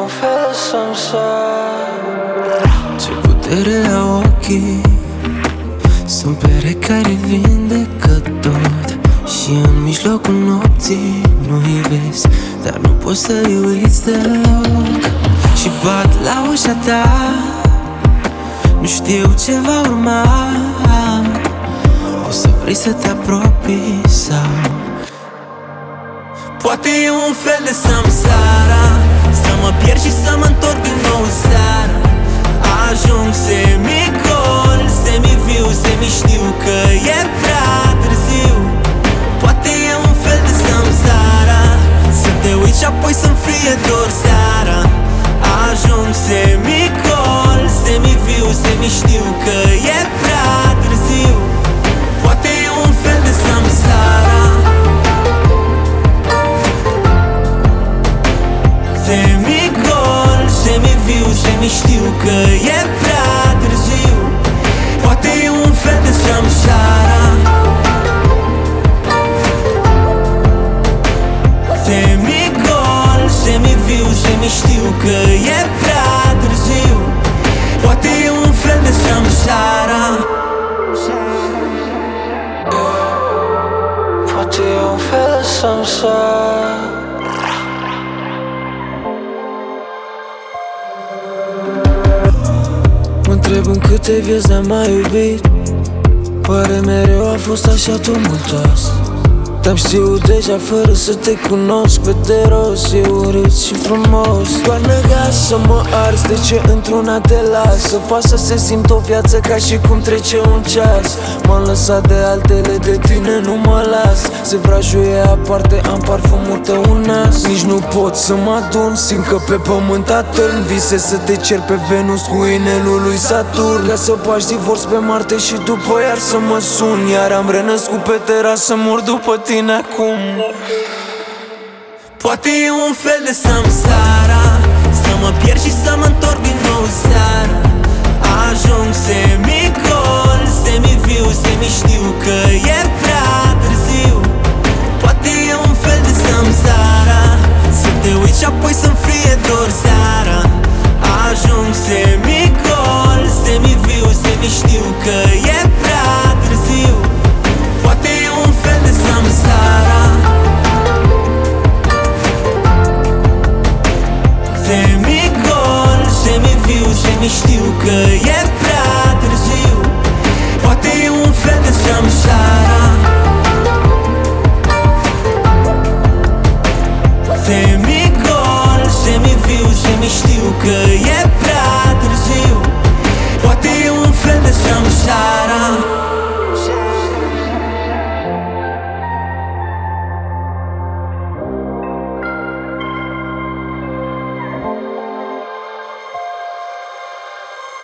un fel de samsar. Ce putere au ochii, sunt perechi care vindecă tot. Și în mijlocul nopții nu-i vezi, dar nu poți să-i uiți deloc. Și bat la ușa ta, nu știu ce va urma. O să vrei să te apropii sau poate e un fel de samsara, să mă pierd și să mă întorc din nou seara. Ajung semigol, semiviu, semiștiu că e prea târziu. Poate e un fel de samsara, să te uiți și apoi să-mi fie dor seara. Ajung semigol, semiviu, semiștiu că e prea târziu. Poate e un fel de samsara. Semigol, semiviu, semiștiu că e prea târziu. Poate e un fel de samsara. Semigol, semiviu, semiștiu că e prea târziu. Poate e un fel de samsara. Poate e un fel de samsar. Mă întreb în câte vieți ne-am mai iubit. Oare mereu a fost așa tumultuos? Te-am știut deja fără să te cunosc. Pe de rost e urât și frumos. Doar năgas să mă arzi, de ce într-una te las? Să fac să se simt o viață ca și cum trece un ceas. M-am lăsat de altele, de tine nu mă las. Se vrajuie aparte, am parfumul tău în nas. Nici nu pot să mă adun, simt că pe pământ atârn. Vise să te cer pe Venus cu inelul lui Saturn, ca să bași divorț pe Marte și după iar să mă sun. Iar am renăscut pe terasă, mor după tine acum. Poate e un fel de samsara, să mă pierd și să mă întorc din nou seara. Ajung semigol, semiviu, semiștiu că e prea târziu. Poate e un fel de samsara, să te uiți și apoi să-mi fie dor seara. Ajung semigol, semiviu, semiștiu că e prea târziu. Poate e un fel de samsara. Semigol, semiviu, semiștiu că e prea târziu. Poate e un fel de samsara. Semigol, semiviu, semiștiu că